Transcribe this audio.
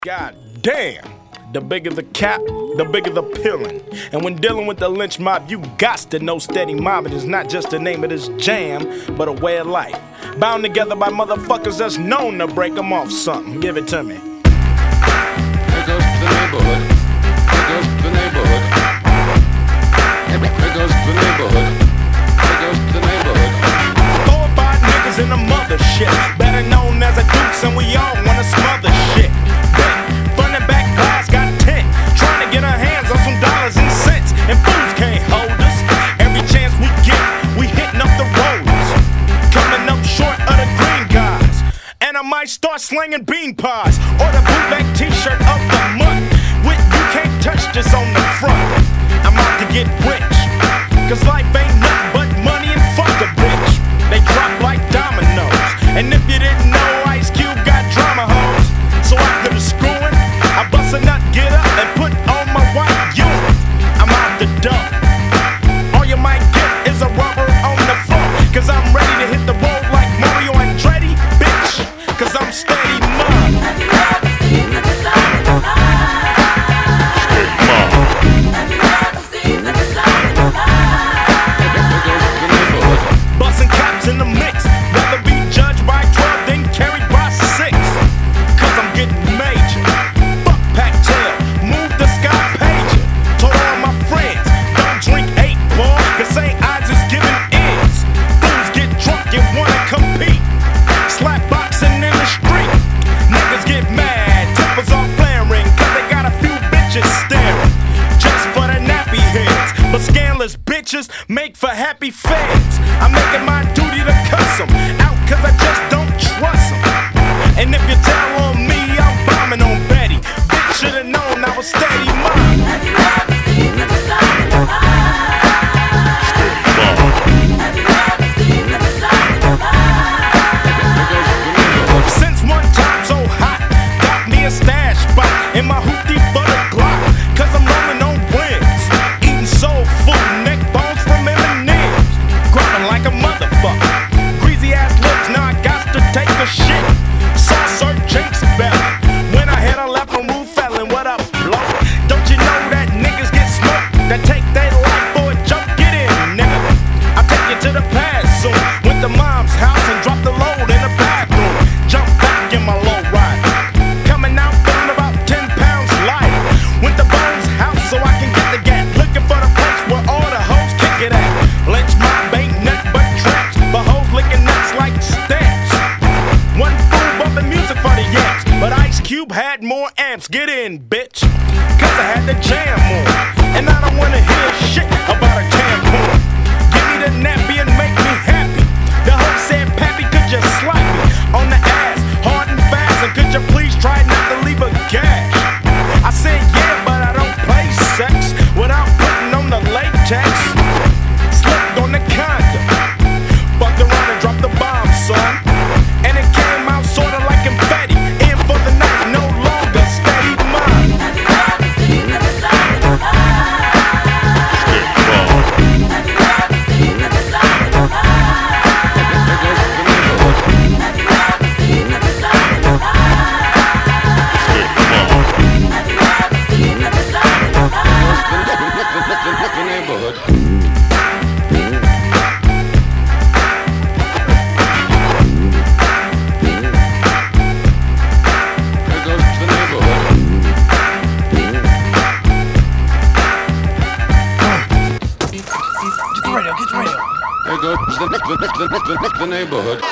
God damn, the bigger the cap, the bigger the pillin'. And when dealing with the lynch mob, you gots to know steady mobbing is not just the name of this jam, but a way of life. Bound together by motherfuckers that's known to break them off something. Give it to me. There goes the neighborhood. There goes the neighborhood. There goes the neighborhood. There goes the neighborhood. 4 or 5 niggas in the mother shit, better known as a dukes, and we all wanna smother shit. Front and back glass got tent, trying to get our hands on some dollars and cents, and fools can't hold us. Every chance we get, we hitting up the rollers, coming up short of the green guys. And I might start slinging bean pies, or the bootleg t-shirt of the month with "You can't touch this" on the front. I'm out to get rich, cause life ain't nothing but money and fuck a bitch. They drop like dominoes, and if you didn't know, Ice Cube got drama hoes. So after the screwing, I bust a nut, get up, and put on my white unit. I'm out the dump. All you might get is a rubber on the front, cause I'm ready to hit the road like Mario Andretti, bitch, cause I'm steady mom. Busting caps in the mix, rather be judged by 12 than carried by 6, cause I'm getting major. Fuck Pac-Tail, move the sky pager. Told all my friends, don't drink 8 ball, cause St. Ides is giving ends. Fools get drunk and wanna compete, slap boxing in the street. Niggas get mad, tempers are flaring, cause they got a few bitches staring just for the nappy heads. But scandalous bitches make for happy feds. I'm making my duty to cuss them out, cause I just don't trust them. And if you tell on me, I'm bombing on Betty. Bitch should've known I was steady mom. Since one time so hot, got me a stash spot in my hoopty butter Glock, cause I'm rolling on rims, eating soul food, neck bones from M&M's, growing like a motherfucker. Greasy ass lips, now I got to take a shit. Saw Sir Jinx belly when I had a left on roof felon. What up, blow? Don't you know that niggas get smoked? That take their life for a joke? Get in, nigga. I'll take you to the past soon. Went to mom's house and dropped the load in the bathroom. Jump back in my low ride, coming out feeling about 10 pounds lighter. Went to Bones' house so I can get the gap, looking for the place where all the hoes kick it at. Lynch mob ain't nothing but traps, but hoes licking nuts like stamps. One fool bumping music for the yams, but Ice Cube had more amps. Get in, bitch, cause I had the jam on, and I don't wanna hear shit about a tampon. Give me the nappy and make me happy. The hoe said, Pappy, could you slap me on the ass, hard and fast, and could you please try not to leave a gash? I said, yeah, but I don't play sex without putting on the latex. Slipped on the condom, fucked around and dropped the bomb, son. And it came out sorta like confetti. In for the night, no longer steady mom. The neighborhood. There goes the neighborhood. Get the radio, get the radio. There goes the neighborhood.